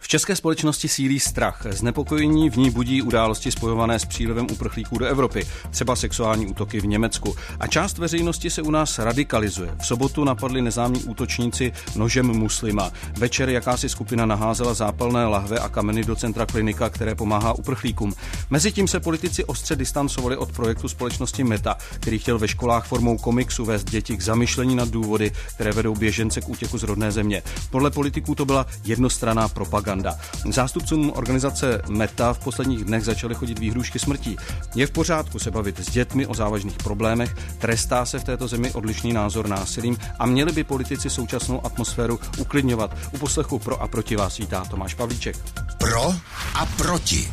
V české společnosti sílí strach. Znepokojení v ní budí události spojované s přílivem uprchlíků do Evropy, třeba sexuální útoky v Německu. A část veřejnosti se u nás radikalizuje. V sobotu napadli neznámí útočníci nožem muslima. Večer jakási skupina naházela zápalné lahve a kameny do centra klinika, které pomáhá uprchlíkům. Mezitím se politici ostře distancovali od projektu společnosti Meta, který chtěl ve školách formou komiksu vést děti k zamyšlení nad důvody, které vedou běžence k útěku z rodné země. Podle politiků to byla jednostranná propaganda. Zástupcům organizace Meta v posledních dnech začaly chodit výhrůžky smrtí. Je v pořádku se bavit s dětmi o závažných problémech, trestá se v této zemi odlišný názor násilím a měli by politici současnou atmosféru uklidňovat. U poslechu Pro a proti vás vítá Tomáš Pavlíček. Pro a proti.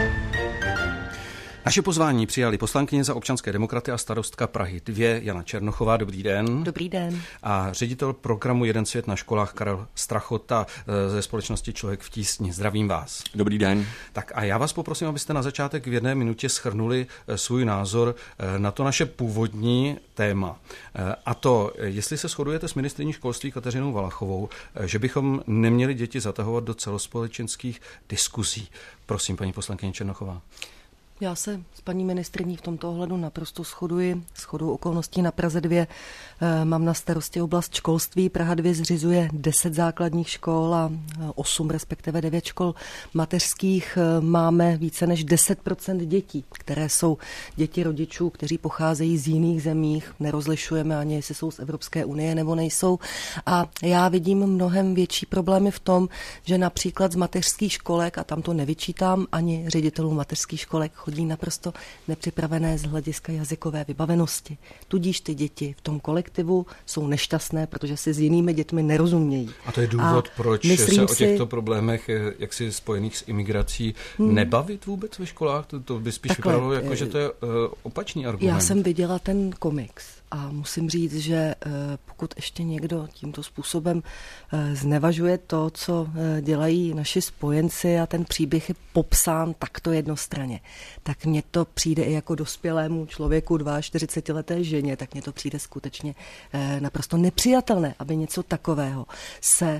Naše pozvání přijali poslankyně za občanské demokraty a starostka Prahy 2 Jana Černochová. Dobrý den. Dobrý den. A ředitel programu Jeden svět na školách Karel Strachota ze společnosti Člověk v tísni. Zdravím vás. Dobrý den. Tak a já vás poprosím, abyste na začátek v 1 minutě shrnuli svůj názor na to naše původní téma. A to, jestli se shodujete s ministryní školství Kateřinou Valachovou, že bychom neměli děti zatahovat do celospolečenských diskuzí. Prosím, paní poslankyně Černochová. Já se s paní ministryní v tomto ohledu naprosto shoduji. Shodou okolností na Praze 2 mám na starosti oblast školství. Praha 2 zřizuje 10 základních škol a 8, respektive 9 škol mateřských. Máme více než 10% dětí, které jsou děti rodičů, kteří pocházejí z jiných zemích. Nerozlišujeme ani, jestli jsou z Evropské unie nebo nejsou. A já vidím mnohem větší problémy v tom, že například z mateřských školek, a tam to nevyčítám ani ředitelům mateřských školek, chodí naprosto nepřipravené z hlediska jazykové vybavenosti. Tudíž ty děti v tom kolektivu jsou nešťastné, protože si s jinými dětmi nerozumějí. A to je důvod, proč se o těchto problémech jaksi spojených s imigrací nebavit vůbec ve školách? To by spíš vypadalo jako, že to je opačný argument. Já jsem viděla ten komiks a musím říct, že pokud ještě někdo tímto způsobem znevažuje to, co dělají naši spojenci a ten příběh je popsán takto jednostranně, tak mně to přijde i jako dospělému člověku, 42leté ženě, tak mně to přijde skutečně naprosto nepřijatelné, aby něco takového se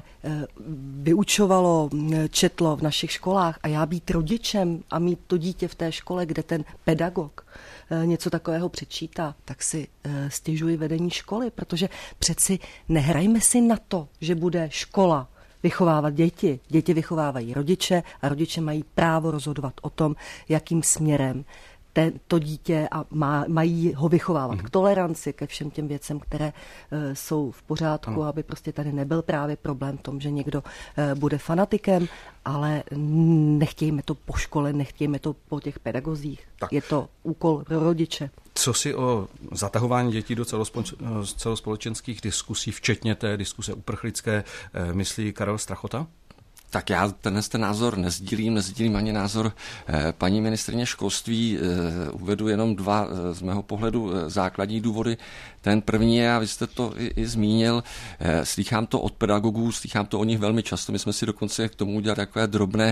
vyučovalo, četlo v našich školách a já být rodičem a mít to dítě v té škole, kde ten pedagog něco takového přečítá, tak si stěžuji vedení školy, protože přeci nehrajme si na to, že bude škola vychovávat děti. Děti vychovávají rodiče a rodiče mají právo rozhodovat o tom, jakým směrem to dítě a mají ho vychovávat k toleranci, ke všem těm věcem, které jsou v pořádku, aby prostě tady nebyl právě problém v tom, že někdo bude fanatikem, ale nechtějme to po škole, nechtějme to po těch pedagozích. Tak. Je to úkol pro rodiče. Co si o zatahování dětí do celospolečenských diskusí, včetně té diskuse uprchlické, myslí Karel Strachota? Tak já ten názor nezdílím ani názor paní ministryně školství. Uvedu jenom 2 z mého pohledu základní důvody. Ten první je, a vy jste to i zmínil, slýchám to od pedagogů, slýchám to o nich velmi často. My jsme si dokonce k tomu udělali takové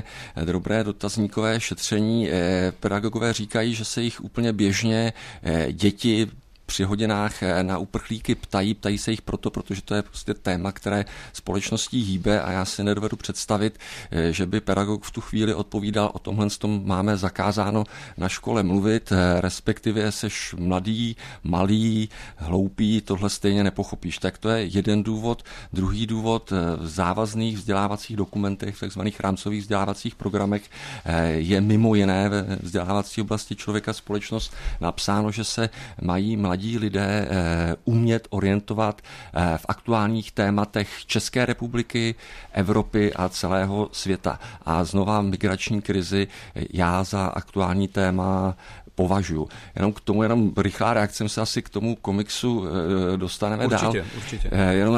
drobné dotazníkové šetření. Pedagogové říkají, že se jich úplně běžně děti při hodinách na uprchlíky ptají se jich protože to je prostě téma, které společností hýbe a já si nedovedu představit, že by pedagog v tu chvíli odpovídal o tomhle, máme zakázáno na škole mluvit, respektive seš mladý, malý, hloupý, tohle stejně nepochopíš. Tak to je jeden důvod. Druhý důvod, v závazných vzdělávacích dokumentech, v takzvaných rámcových vzdělávacích programech je mimo jiné ve vzdělávací oblasti člověka společnost napsáno, že se mají mladí lidé umět orientovat v aktuálních tématech České republiky, Evropy a celého světa. A znova migrační krizi já za aktuální téma považuji. Jenom k tomu, rychlá reakce, se asi k tomu komiksu dostaneme dál. Určitě. Jenom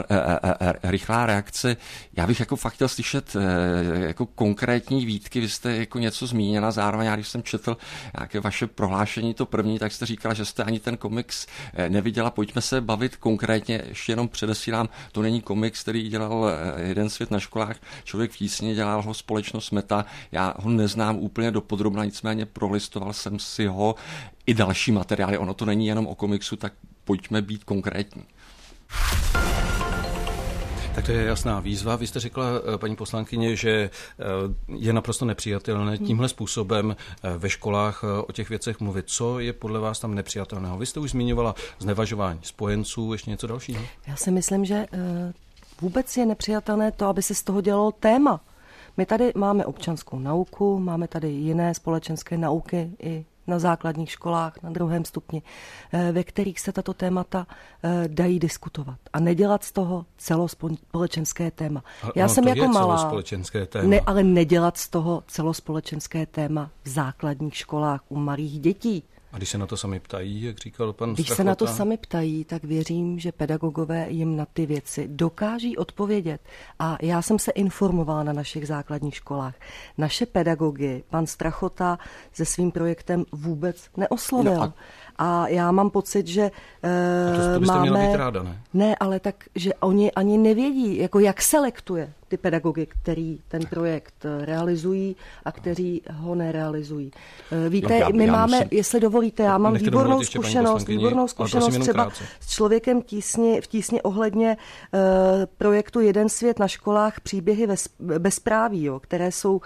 rychlá reakce. Já bych jako fakt chtěl slyšet jako konkrétní výtky. Vy jste jako něco zmínila, zároveň já když jsem četl nějaké vaše prohlášení, to první, tak jste říkala, že jste ani ten komiks neviděla. Pojďme se bavit konkrétně, ještě jenom předesílám, to není komiks, který dělal Jeden svět na školách, Člověk v tísni, dělal ho společnost Meta. Já ho neznám úplně dopodrobna, nicméně prolistoval jsem si ho i další materiály. Ono to není jenom o komiksu, tak pojďme být konkrétní. Tak to je jasná výzva. Vy jste řekla, paní poslankyně, že je naprosto nepřijatelné tímhle způsobem ve školách o těch věcech mluvit. Co je podle vás tam nepřijatelného? Vy jste už zmiňovala znevažování spojenců, ještě něco dalšího? Já si myslím, že vůbec je nepřijatelné to, aby se z toho dělalo téma. My tady máme občanskou nauku, máme tady jiné společenské nauky i na základních školách, na 2. stupni, ve kterých se tato témata dají diskutovat a nedělat z toho celospolečenské téma. Já jsem jako malá, ale nedělat z toho celospolečenské téma v základních školách u malých dětí. A když se na to sami ptají, jak říkal pan Strachota? Když se na to sami ptají, tak věřím, že pedagogové jim na ty věci dokáží odpovědět. A já jsem se informovala na našich základních školách. Naše pedagogy pan Strachota se svým projektem vůbec neoslovil. No a já mám pocit, že to byste měla být ráda, ne? Ne, ale tak, že oni ani nevědí, jako jak selektuje ty pedagogy, který ten projekt realizují a kteří ho nerealizují. Víte, my máme, jestli dovolíte, já mám výbornou zkušenost třeba s člověkem v tísni ohledně projektu Jeden svět na školách příběhy bezpráví, které jsou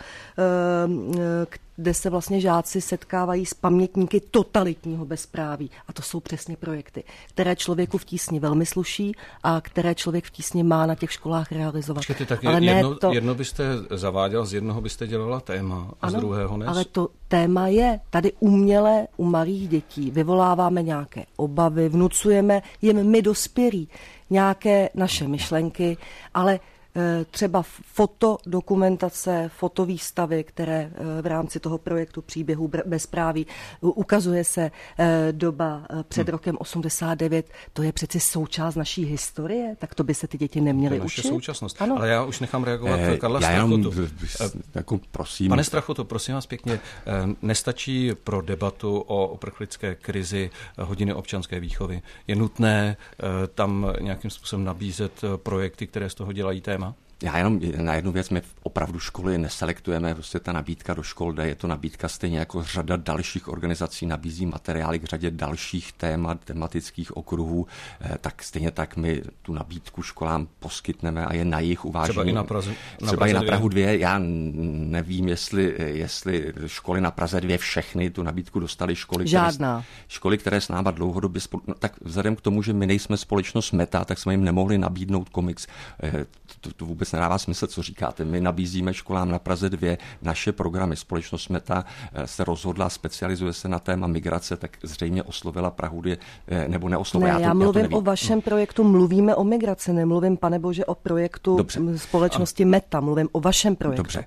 kde se vlastně žáci setkávají s pamětníky totalitního bezpráví. A to jsou přesně projekty, které člověku v tísni velmi sluší a které člověk v tísni má na těch školách realizovat. Počkejte, tak jedno byste zaváděl, z jednoho byste dělala téma a z druhého ne? Ale to téma je tady uměle u malých dětí. Vyvoláváme nějaké obavy, vnucujeme jim my dospělí nějaké naše myšlenky, ale třeba fotodokumentace, fotovýstavy, které v rámci toho projektu příběhů bezpráví ukazuje se doba před rokem 89, to je přeci součást naší historie, tak to by se ty děti neměly učit. To je naše současnost. Ano. Ale já už nechám reagovat Karla Strachotu. Prosím. Pane Strachoto, prosím vás pěkně, nestačí pro debatu o uprchlické krizi hodiny občanské výchovy. Je nutné tam nějakým způsobem nabízet projekty, které z toho dělají téma? Já jenom na jednu věc, my opravdu školy neselektujeme, prostě ta nabídka do škol jde, je to nabídka stejně jako řada dalších organizací nabízí materiály k řadě dalších témat, tematických okruhů, tak stejně tak my tu nabídku školám poskytneme a je na jejich uvážení. Třeba i na Praze. Třeba i na Prahu 2, já nevím, jestli školy na Praze 2 všechny tu nabídku dostaly školy, které s náma dlouhodobě tak vzhledem k tomu, že my nejsme společnost Meta, tak jsme jim nemohli nabídnout komiks. To vůbec nedává smysl, co říkáte. My nabízíme školám na Praze 2 naše programy. Společnost Meta se rozhodla, specializuje se na téma migrace, tak zřejmě oslovila Prahu 2, nebo neoslovila. Já mluvím o vašem projektu, mluvíme o migraci, nemluvím, pane bože, o projektu společnosti Meta, mluvím o vašem projektu. Dobře.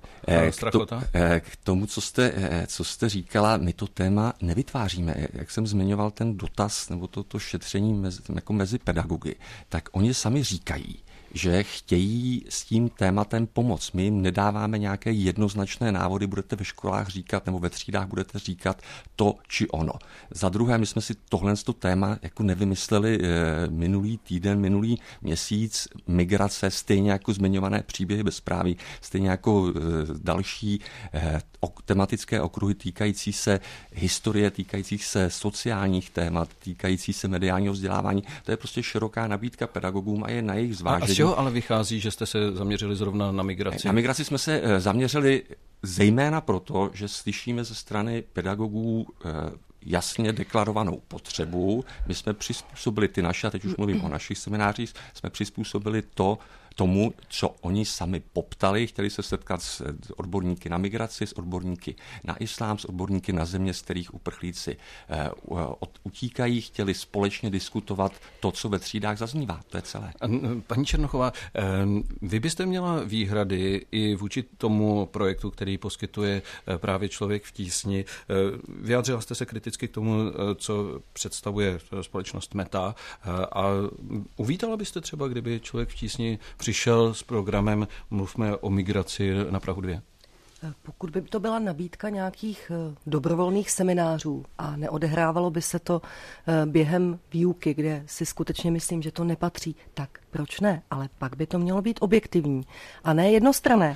K tomu, co jste říkala, my to téma nevytváříme. Jak jsem zmiňoval ten dotaz, nebo to šetření mezi pedagogy, tak oni sami říkají, že chtějí s tím tématem pomoct. My jim nedáváme nějaké jednoznačné návody, budete ve školách říkat nebo ve třídách budete říkat to či ono. Za druhé, my jsme si tohle téma jako nevymysleli minulý týden, minulý měsíc, migrace, stejně jako zmiňované příběhy bezpráví, stejně jako další tematické okruhy týkající se historie, týkající se sociálních témat, týkající se mediálního vzdělávání. To je prostě široká nabídka pedagogům a je na jejich zvážení. A z čeho ale vychází, že jste se zaměřili zrovna na migraci? Na migraci jsme se zaměřili zejména proto, že slyšíme ze strany pedagogů jasně deklarovanou potřebu. My jsme přizpůsobili ty naše, a teď už mluvím o našich seminářích, jsme přizpůsobili tomu, co oni sami poptali, chtěli se setkat s odborníky na migraci, s odborníky na islám, s odborníky na země, z kterých uprchlíci utíkají, chtěli společně diskutovat to, co ve třídách zaznívá. To je celé. Paní Černochová, vy byste měla výhrady i vůči tomu projektu, který poskytuje právě Člověk v tísni. Vyjádřila jste se kriticky k tomu, co představuje společnost Meta, a uvítala byste třeba, kdyby Člověk v tísni přišel s programem Mluvme o migraci na Prahu 2? Pokud by to byla nabídka nějakých dobrovolných seminářů a neodehrávalo by se to během výuky, kde si skutečně myslím, že to nepatří, tak proč ne? Ale pak by to mělo být objektivní a ne jednostranné.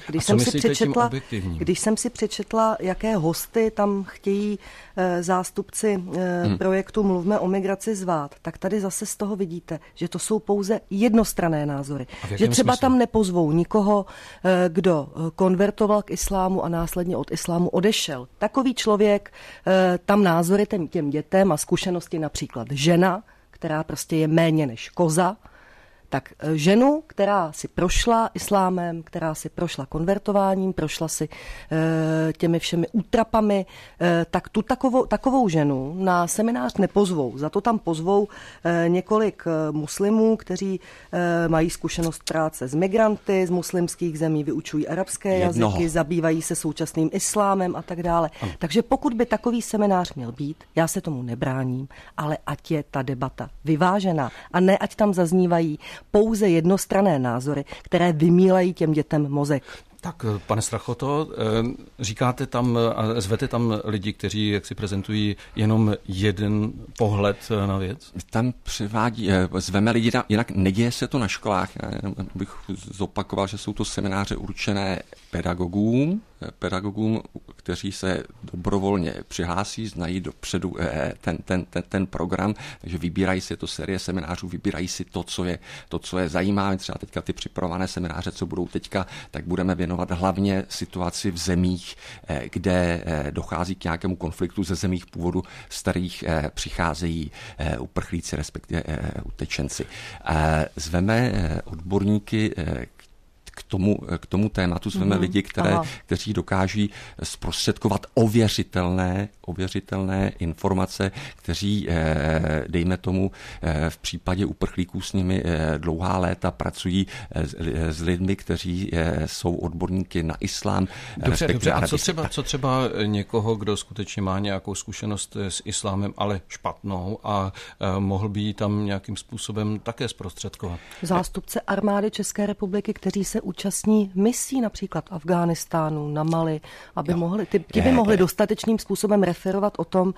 Když jsem si přečetla, jaké hosty tam chtějí zástupci projektu Mluvme o migraci zvát, tak tady zase z toho vidíte, že to jsou pouze jednostranné názory. Že třeba smyslu? Tam nepozvou nikoho, kdo konvertoval k islámu a následně od islámu odešel. Takový člověk tam názory těm dětem a zkušenosti, například žena, která prostě je méně než koza, tak ženu, která si prošla islámem, která si prošla konvertováním, prošla si těmi všemi útrapami, tak tu takovou ženu na seminář nepozvou. Za to tam pozvou několik muslimů, kteří mají zkušenost práce s migranty z muslimských zemí, vyučují arabské jazyky, zabývají se současným islámem a tak dále. Takže pokud by takový seminář měl být, já se tomu nebráním, ale ať je ta debata vyvážená a ne ať tam zaznívají pouze jednostranné názory, které vymýlají těm dětem mozek. Tak, pane Strachoto, říkáte tam a zvete tam lidi, kteří jak si prezentují jenom jeden pohled na věc? Tam zveme lidi, jinak neděje se to na školách. Já bych zopakoval, že jsou to semináře určené pedagogům, kteří se dobrovolně přihlásí, znají dopředu ten program, takže vybírají si to série seminářů, vybírají si to, co je zajímá. Třeba teďka ty připravované semináře, co budou teďka, tak budeme věnovat hlavně situaci v zemích, kde dochází k nějakému konfliktu ze zemích původu, z kterých přicházejí uprchlíci, respektive utečenci. Zveme odborníky k tomu tématu, zveme lidi, kteří dokáží zprostředkovat ověřitelné informace, kteří, dejme tomu, v případě uprchlíků s nimi dlouhá léta pracují s lidmi, kteří jsou odborníky na islám. Dobře, a co třeba někoho, kdo skutečně má nějakou zkušenost s islámem, ale špatnou a mohl by ji tam nějakým způsobem také zprostředkovat? Zástupce armády České republiky, kteří se účastní misí například v Afghánistánu, na Mali, aby ti by mohli dostatečným způsobem referovat o tom,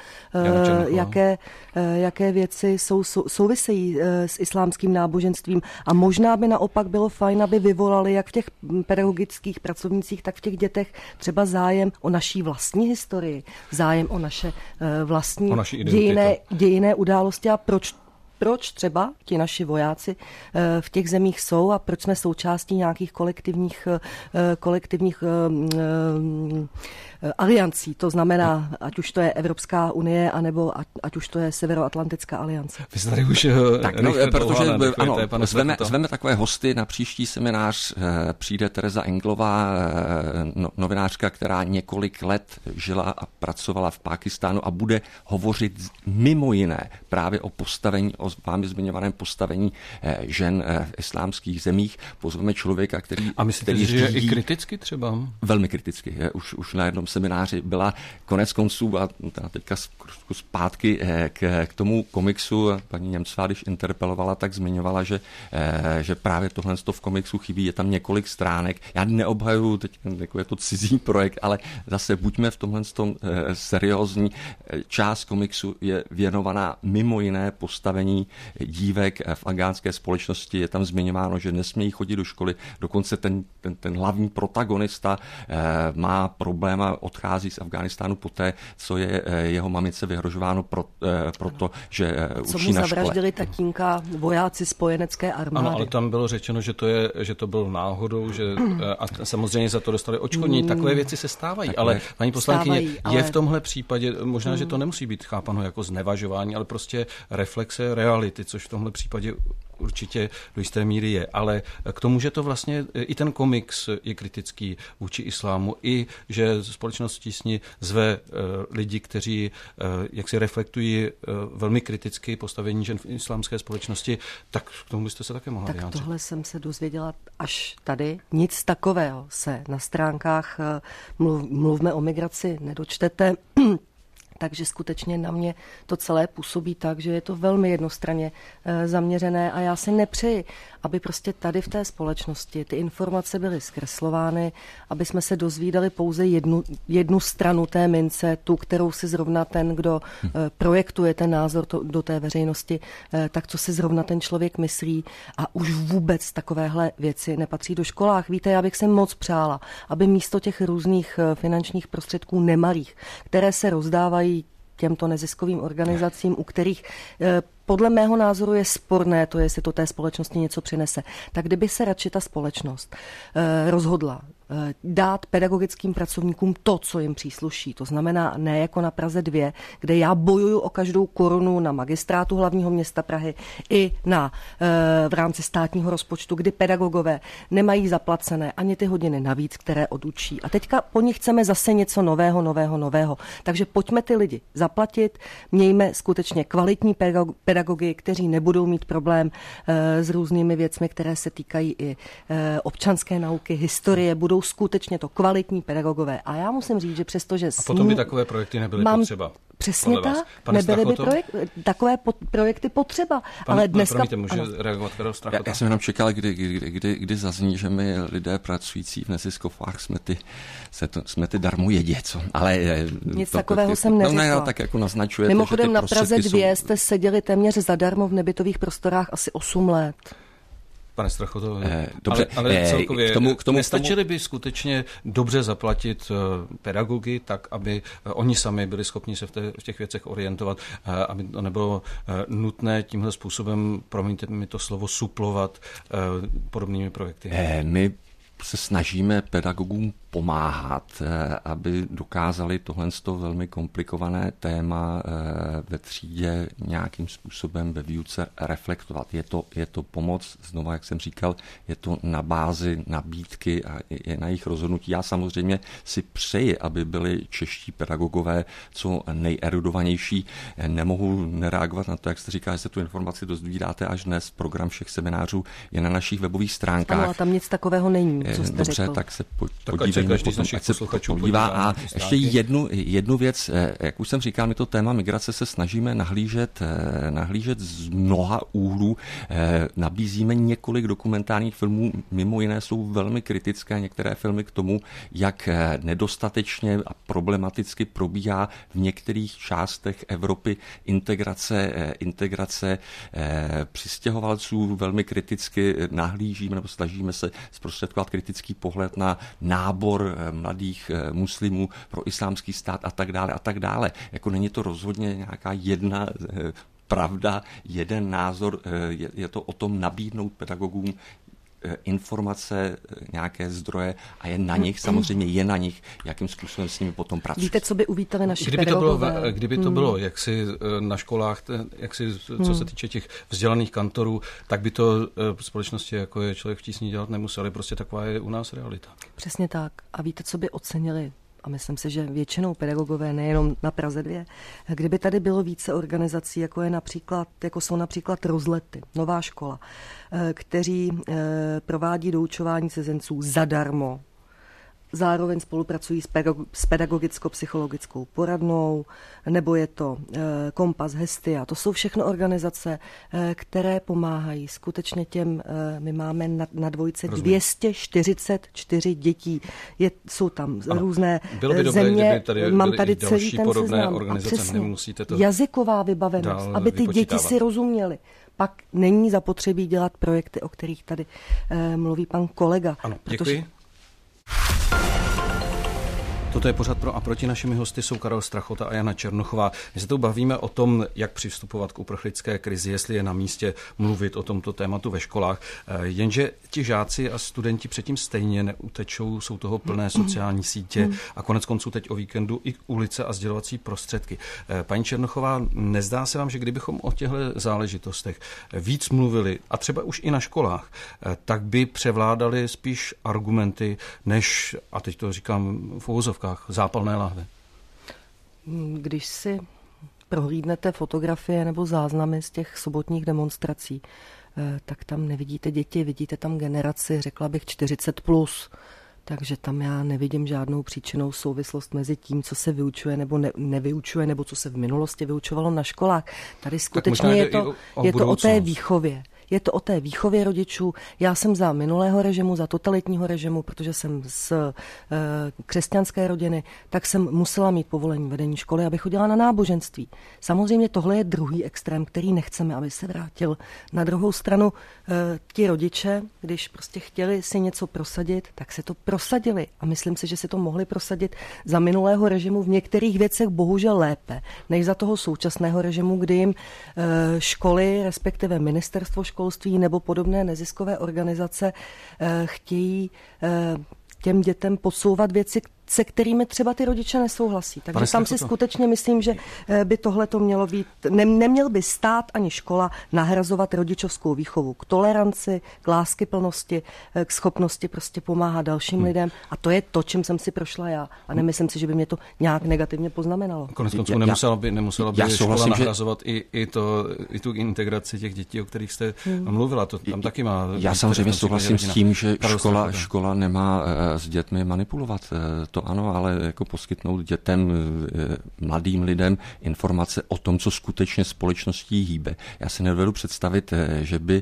jaké věci souvisejí s islámským náboženstvím. A možná by naopak bylo fajn, aby vyvolali jak v těch pedagogických pracovnících, tak v těch dětech třeba zájem o naší vlastní historii, zájem o naše vlastní dějinné události a proč třeba ti naši vojáci v těch zemích jsou a proč jsme součástí nějakých kolektivních aliancí. To znamená, ať už to je Evropská unie, anebo ať už to je Severoatlantická aliance. Vy jste tady už protože zveme takové hosty na příští seminář. Přijde Tereza Englová, novinářka, která několik let žila a pracovala v Pákistánu a bude hovořit mimo jiné právě o postavení, o vámi zmiňovaném postavení žen v islámských zemích. Pozveme člověka, který... A myslíte, že je i kriticky třeba? Velmi kriticky. Už na jednom semináři byla konec konců a teďka zpátky k tomu komiksu. Paní Němcová, když interpelovala, tak zmiňovala, že právě tohle v komiksu chybí. Je tam několik stránek. Já neobhajuju teď jako je to cizí projekt, ale zase buďme v tomhle seriózní. Část komiksu je věnovaná mimo jiné postavení dívek v afghánské společnosti. Je tam zmiňováno, že nesmějí chodit do školy. Dokonce ten hlavní protagonista má problém a odchází z Afghánistánu poté, co je jeho mamice vyhrožováno proto, že učí na škole. Co mu zavraždili tatínka vojáci spojenecké armády. Ano, ale tam bylo řečeno, že to bylo náhodou, a samozřejmě za to dostali odškodnění. Takové věci se stávají, ale paní poslankyně, je v tomhle případě, možná, že to nemusí být chápano jako znevažování, ale prostě reflexe reality, což v tomhle případě určitě do jisté míry je, ale k tomu, že to vlastně i ten komiks je kritický vůči islámu, i že společnost tísni zve lidi, kteří jaksi reflektují velmi kriticky postavení žen v islámské společnosti, tak k tomu byste se také mohla vyjádřit. Tak tohle jsem se dozvěděla až tady. Nic takového se na stránkách Mluvme o migraci nedočtete. Takže skutečně na mě to celé působí tak, že je to velmi jednostranně zaměřené a já si nepřeji, aby prostě tady v té společnosti ty informace byly zkreslovány, aby jsme se dozvídali pouze jednu stranu té mince, tu, kterou si zrovna ten, kdo projektuje ten názor do té veřejnosti, tak co si zrovna ten člověk myslí a už vůbec takovéhle věci nepatří do školách. Víte, já bych si moc přála, aby místo těch různých finančních prostředků nemalých, které se rozdávají těmto neziskovým organizacím, u kterých podle mého názoru je sporné to, jestli to té společnosti něco přinese. Tak kdyby se radši ta společnost rozhodla dát pedagogickým pracovníkům to, co jim přísluší. To znamená ne jako na Praze 2, kde já bojuju o každou korunu na magistrátu hlavního města Prahy i v rámci státního rozpočtu, kdy pedagogové nemají zaplacené ani ty hodiny navíc, které odučí. A teďka po nich chceme zase něco nového. Takže pojďme ty lidi zaplatit, mějme skutečně kvalitní pedagogy, kteří nebudou mít problém s různými věcmi, které se týkají i občanské nauky, historie, budou tak to kvalitní pedagogové. A já musím říct, že přestože... A potom by takové projekty nebyly potřeba. Přesně tak, nebyly by takové projekty potřeba. Ale dneska... Promiňte, může reagovat Karel Strachota? Já jsem jenom čekal, kdy zazní, že my lidé pracující v neziskovkách jsme ty darmojedi, co? Ale nic takového jsem neřekla. No, tak jako naznačujete, mimochodem na Praze 2 jste seděli téměř zadarmo v nebytových prostorách asi 8 let. Pane Strachoto, dobře, ale celkově k tomu nestačili by skutečně dobře zaplatit pedagogy, tak aby oni sami byli schopni se v těch věcech orientovat, aby to nebylo nutné tímhle způsobem, promiňte mi to slovo, suplovat podobnými projekty. My se snažíme pedagogům pomáhat, aby dokázali tohle velmi komplikované téma ve třídě nějakým způsobem ve výuce reflektovat. Je to pomoc, znova, jak jsem říkal, je to na bázi nabídky a je na jejich rozhodnutí. Já samozřejmě si přeji, aby byli čeští pedagogové co nejerudovanější. Nemohu nereagovat na to, jak jste říká, že se tu informaci dozvídáte až dnes. Program všech seminářů je na našich webových stránkách. Ano, a tam nic takového není, co jste dobře, řekl. Tak se podívá. A ještě jednu věc, jak už jsem říkal, my to téma migrace se snažíme nahlížet z mnoha úhlů. Nabízíme několik dokumentárních filmů, mimo jiné jsou velmi kritické některé filmy k tomu, jak nedostatečně a problematicky probíhá v některých částech Evropy integrace přistěhovalců. Velmi kriticky nahlížíme nebo snažíme se zprostředkovat kritický pohled na nábor mladých muslimů pro islámský stát a tak dále. Jako není to rozhodně nějaká jedna pravda, jeden názor, je to o tom nabídnout pedagogům informace, nějaké zdroje a je na nich, jakým způsobem s nimi potom pracují. Víte, co by uvítali naši pedagogové? Kdyby to bylo jaksi na školách, co se týče těch vzdělaných kantorů, tak by to společnosti, jako je Člověk v tísni, dělat nemuseli. Prostě taková je u nás realita. Přesně tak. A víte, co by ocenili? A myslím si, že většinou pedagogové, nejenom na Praze 2, kdyby tady bylo více organizací, jako jsou například Rozlety, Nová škola, kteří provádí doučování cizinců zadarmo, zároveň spolupracují s pedagogicko-psychologickou poradnou, nebo je to Kompas, Hestia. To jsou všechno organizace, které pomáhají skutečně těm, my máme na dvojce 244 dětí. Jsou tam různé bylo by země, dobré, tady mám tady celý ten podobné seznam. Organizace, nemusíte to jazyková vybavenost, aby ty děti si rozuměly. Pak není zapotřebí dělat projekty, o kterých tady mluví pan kolega. Ano, děkuji. Toto je pořad Pro a proti. Našimi hosty jsou Karel Strachota a Jana Černochová. My se tu bavíme o tom, jak přistupovat k uprchlické krizi, jestli je na místě mluvit o tomto tématu ve školách. Jenže ti žáci a studenti předtím stejně neutečou, jsou toho plné sociální sítě a koneckonců teď o víkendu i ulice a sdělovací prostředky. Paní Černochová, nezdá se vám, že kdybychom o těchto záležitostech víc mluvili, a třeba už i na školách, tak by převládaly spíš argumenty, než, a teď to říkám v uvozovkách, zápalné lahve? Když si prohlídnete fotografie nebo záznamy z těch sobotních demonstrací, tak tam nevidíte děti, vidíte tam generaci, řekla bych 40+. Takže tam já nevidím žádnou příčinnou souvislost mezi tím, co se vyučuje nebo nevyučuje, nebo co se v minulosti vyučovalo na školách. Tady skutečně je to o té výchově. Je to o té výchově rodičů. Já jsem za minulého režimu, za totalitního režimu, protože jsem z křesťanské rodiny, tak jsem musela mít povolení vedení školy, aby chodila na náboženství. Samozřejmě tohle je druhý extrém, který nechceme, aby se vrátil. Na druhou stranu ti rodiče, když prostě chtěli si něco prosadit, tak se to prosadili. A myslím si, že si to mohli prosadit za minulého režimu v některých věcech bohužel lépe, než za toho současného režimu, kdy jim školy, respektive ministerstvo školství nebo podobné neziskové organizace chtějí těm dětem podsouvat věci, se kterými třeba ty rodiče nesouhlasí. Takže tam si skutečně myslím, že by tohle to mělo být, neměl by stát ani škola nahrazovat rodičovskou výchovu k toleranci, k láskyplnosti, k schopnosti prostě pomáhat dalším lidem. A to je to, čím jsem si prošla já. A nemyslím si, že by mě to nějak negativně poznamenalo. Koneckonců nemusela by škola nahrazovat i tu integraci těch dětí, o kterých jste mluvila. To tam taky má. Já samozřejmě souhlasím s tím, že škola nemá s dětmi manipulovat. To ano, ale jako poskytnout dětem, mladým lidem informace o tom, co skutečně společností hýbe. Já si nedovedu představit, že by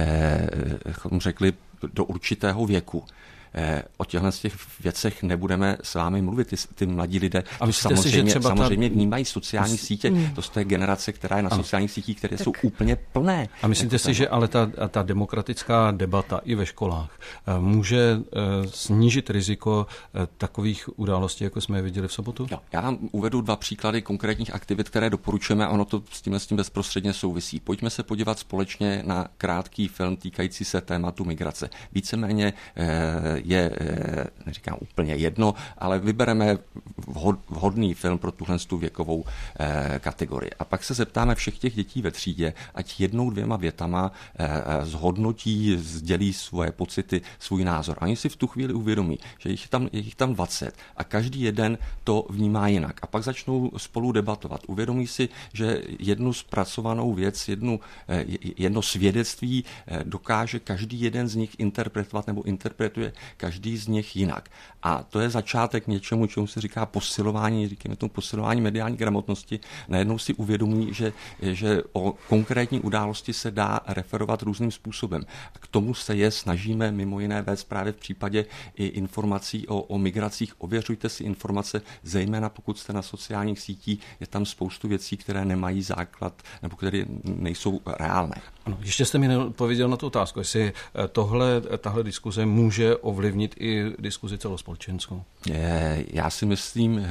řekli do určitého věku. O těchto věcech nebudeme s vámi mluvit. Ty mladí lidé samozřejmě vnímají sociální sítě. To je generace, která je na sociálních sítích, které jsou úplně plné. A myslíte si, že ale ta demokratická debata i ve školách může snížit riziko takových událostí, jako jsme je viděli v sobotu? Jo, já vám uvedu 2 příklady konkrétních aktivit, které doporučujeme a ono to s tím bezprostředně souvisí. Pojďme se podívat společně na krátký film týkající se tématu migrace. Víceméně je, neříkám úplně jedno, ale vybereme vhodný film pro tuhle věkovou kategorii. A pak se zeptáme všech těch dětí ve třídě, ať 1-2 větama zhodnotí, sdělí svoje pocity, svůj názor. A oni si v tu chvíli uvědomí, že jich tam 20 a každý jeden to vnímá jinak. A pak začnou spolu debatovat. Uvědomí si, že jednu zpracovanou věc, jedno svědectví dokáže každý jeden z nich interpretovat nebo interpretuje každý z nich jinak. A to je začátek něčemu, čemu se říká posilování, říkáme tomu posilování mediální gramotnosti. Najednou si uvědomí, že o konkrétní události se dá referovat různým způsobem. A k tomu se je snažíme mimo jiné vést právě v případě i informací o migracích. Ověřujte si informace, zejména pokud jste na sociálních sítích, je tam spoustu věcí, které nemají základ nebo které nejsou reálné. Ano, ještě jste mi nepověděl na tu otázku, jestli tahle diskuze může ovlivnit i diskuzi celospolečenskou. Já si myslím,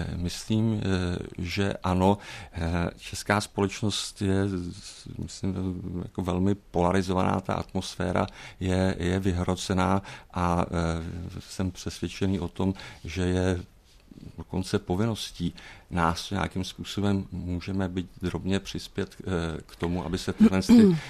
že ano. Česká společnost je, myslím, jako velmi polarizovaná, ta atmosféra je vyhrocená a jsem přesvědčený o tom, že je dokonce povinností nás nějakým způsobem můžeme být drobně přispět k tomu, aby se tyhle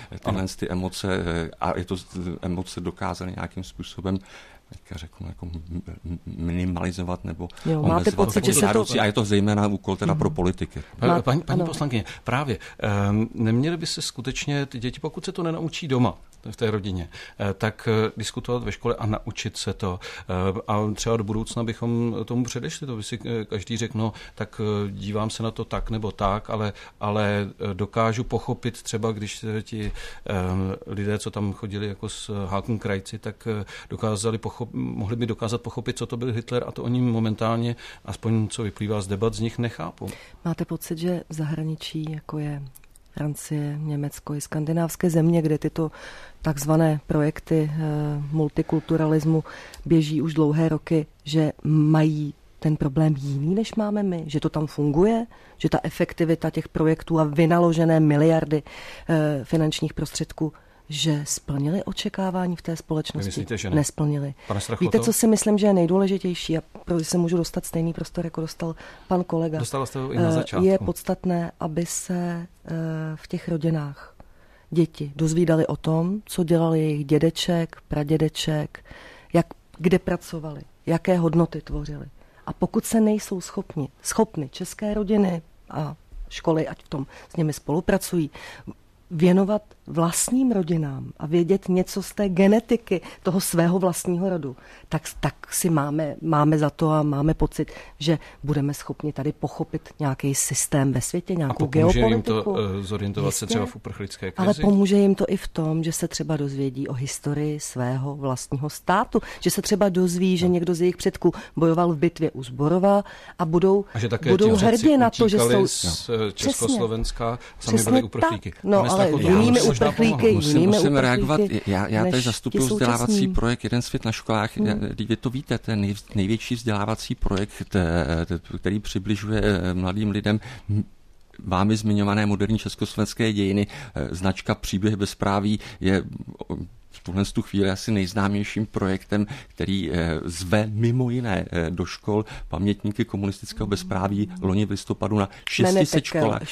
emoce a je to emoce dokázaly nějakým způsobem řeknu, jako minimalizovat nebo máte pocit, že se to... A je to zejména úkol teda pro politiky. Paní poslankyně, právě neměly by se skutečně ty děti, pokud se to nenaučí doma, v té rodině, tak diskutovat ve škole a naučit se to. A třeba do budoucna bychom tomu předešli. To by si každý řekl, no, tak dívám se na to tak nebo tak, ale dokážu pochopit třeba, když ti lidé, co tam chodili jako s Hakenkrajci, tak mohli by dokázat pochopit, co to byl Hitler a to oni momentálně, aspoň co vyplývá z debat, z nich nechápou. Máte pocit, že v zahraničí, jako je Francie, Německo i skandinávské země, kde tyto takzvané projekty multikulturalismu běží už dlouhé roky, že mají ten problém jiný, než máme my? Že to tam funguje? Že ta efektivita těch projektů a vynaložené miliardy finančních prostředků, že splnili očekávání v té společnosti? Myslíte, že ne? Nesplnili. Víte, co si myslím, že je nejdůležitější, a protože se můžu dostat stejný prostor, jako dostal pan kolega. Dostala jste ho i na začátku. Je podstatné, aby se v těch rodinách děti dozvídali o tom, co dělali jejich dědeček, pradědeček, kde pracovali, jaké hodnoty tvořili. A pokud se nejsou schopni české rodiny a školy, ať v tom s nimi spolupracují, věnovat vlastním rodinám a vědět něco z té genetiky toho svého vlastního rodu, tak si máme za to a máme pocit, že budeme schopni tady pochopit nějaký systém ve světě, nějakou geopolitiku. Jim to zorientovat se třeba v uprchlické krizi? Ale pomůže jim to i v tom, že se třeba dozvědí o historii svého vlastního státu, že se třeba dozví, že někdo z jejich předků bojoval v bitvě u Zborova a budou hrdí na to, že jsou z Československa, sami byli uprchlíky. No, ale jinými uprchlíky, musím reagovat. Já tady zastupuji vzdělávací projekt Jeden svět na školách. Vy to víte, to je největší vzdělávací projekt, který přibližuje mladým lidem vámi zmiňované moderní československé dějiny. Značka Příběh bezpráví je v tuhle chvíli asi nejznámějším projektem, který zve mimo jiné do škol pamětníky komunistického bezpráví loni v listopadu na 600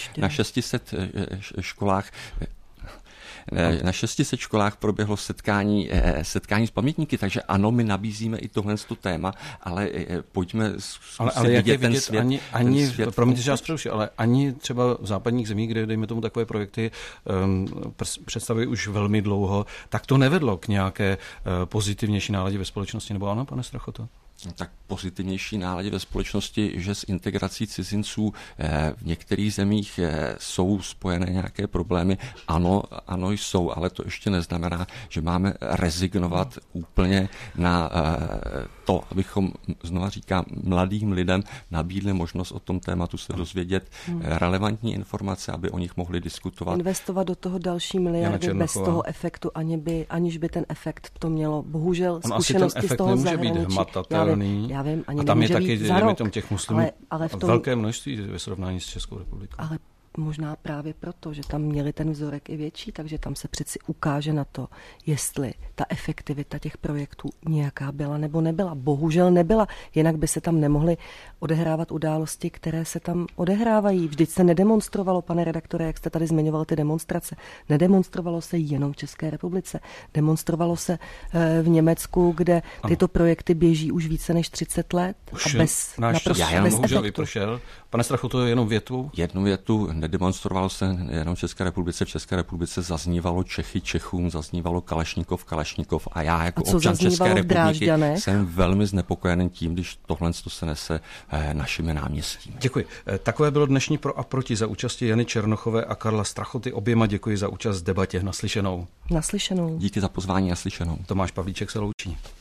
školách. Na 600 školách proběhlo setkání s pamětníky, takže ano, my nabízíme i tohle téma, ale pojďme ale vidět ten svět. Promiňte, že vás přeruším, ale ani třeba v západních zemích, kde dejme tomu takové projekty představují už velmi dlouho, tak to nevedlo k nějaké pozitivnější náladě ve společnosti, nebo ano, pane Strachoto? Tak pozitivnější náladě ve společnosti, že s integrací cizinců v některých zemích jsou spojené nějaké problémy. Ano, jsou, ale to ještě neznamená, že máme rezignovat úplně na to, abychom, znova říkám, mladým lidem nabídli možnost o tom tématu se dozvědět relevantní informace, aby o nich mohli diskutovat. Investovat do toho další miliardy bez toho efektu, aniž by ten efekt to mělo. Bohužel zkušenosti z toho zahraničí. Já vím, ani a tam je taky těch muslimů ale v tom, velké množství ve srovnání s Českou republikou. Ale možná právě proto, že tam měli ten vzorek i větší, takže tam se přeci ukáže na to, jestli ta efektivita těch projektů nějaká byla nebo nebyla. Bohužel nebyla, jinak by se tam nemohly odehrávat události, které se tam odehrávají. Vždyť se nedemonstrovalo, pane redaktore, jak jste tady zmiňoval ty demonstrace. Nedemonstrovalo se jenom v České republice. Demonstrovalo se v Německu, kde tyto projekty běží už více než 30 let. Už a bez bohužel vypršel. Pane Strachoto, jenom větu? Jednu větu. Nedemonstrovalo se jenom v České republice. V České republice zaznívalo Čechy Čechům, zaznívalo Kalašnikov a já jako občan České republiky jsem velmi znepokojený tím, když tohle se nese našimi náměstími. Děkuji. Takové bylo dnešní Pro a proti za účasti Jany Černochové a Karla Strachoty. Oběma děkuji za účast v debatě. Naslyšenou. Naslyšenou. Díky za pozvání, naslyšenou. Tomáš Pavlíček se loučí.